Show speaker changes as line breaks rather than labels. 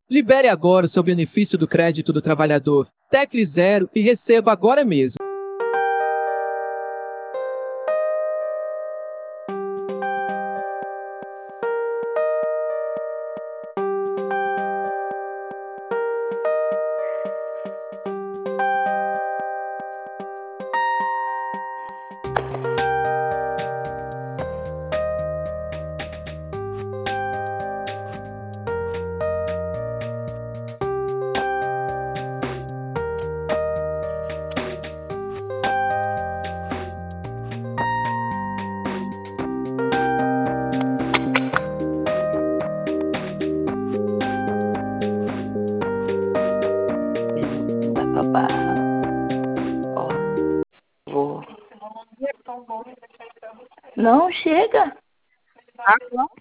Libere agora o seu benefício do crédito do trabalhador. Tecle Zero e receba agora mesmo.
Babá. Ó, vou. Não, chega.